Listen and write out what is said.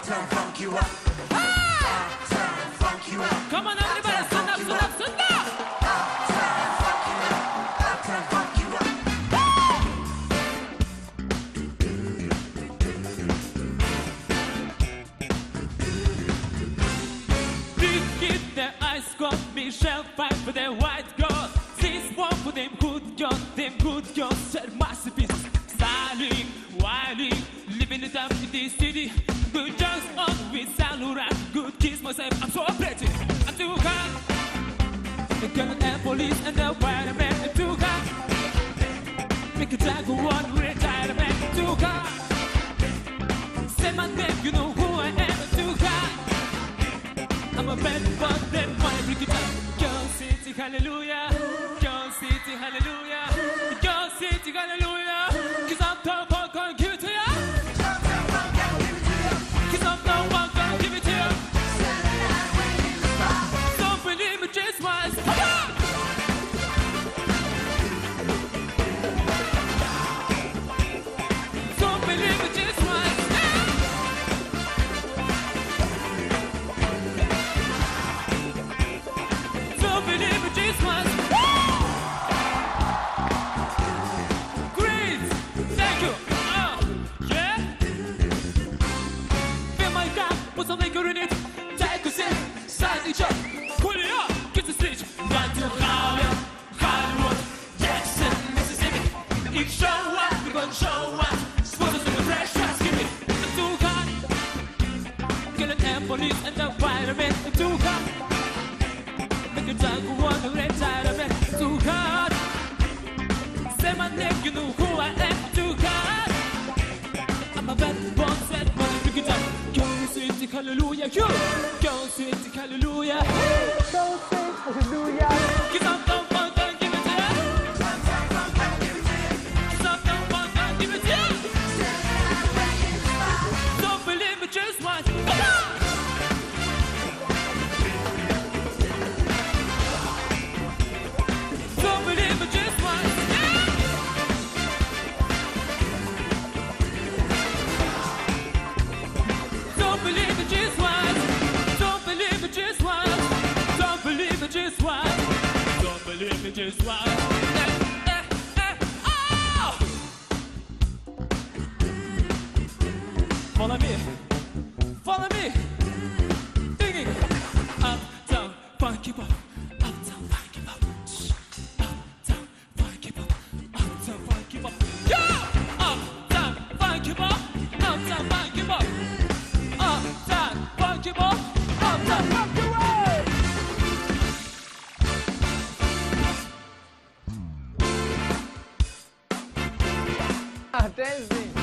Uptown funk you up. Uptown funk you up. Come on, everybody, stand up, stand up, stand up. Uptown funk you up. Uptown funk you up. Big kid, their eyes got Michelle fight for their white girl. This one for them good girls, said masterpiece. Styling, wilding, living it up in this city. Good jokes on with Salura. Good kiss myself, I'm so pretty. I'm too hot. The girl and police and the fireman are too hot. Make a drag one retirement, too hot. Say my name, you know who I am, too hot. I'm a bad but then wanna break it up. Girl City, hallelujah. Girl City, hallelujah. Girl City, hallelujah. Cause I'm the one gonna give it to ya. Cause I'm the one gonna give it to ya. Don't believe me, just once. Don't believe me, just once. Don't believe me, just once. Great, thank you. Yeah. Feel my gun, put some liquor in it. Take a sip, sign each up. Pull it up, get the stage. Run to Harlem, Hollywood, Jackson, Mississippi. If show up, we gon' show up. Supposed to be fresh, just give it. I'm too hot. Killing and police and the firemen. I'm too hot. Make a drunk one to retirement. Too hot. Say my name, you know who I am. Too hot. I'm a bad boy, sad money, pick it up. Girl City, hallelujah. Girl City, hallelujah. Don't say hallelujah. Cause I'm the one gonna give it to ya. Cause I'm the one gonna give it to ya. Don't believe me, just once. Don't believe me, just once. Don't believe it, just once. Don't believe it, just once. Don't believe it, just once. Don't believe it, just once. Oh! Follow me. Follow me. Digging. Uptown, funky pop. Uptown, funky pop. Uptown, funky pop. Uptown, funky pop. Yeah! Uptown, funky pop. Uptown, funky pop. Uptown, funky pop. Uptown, funky pop. Dancing.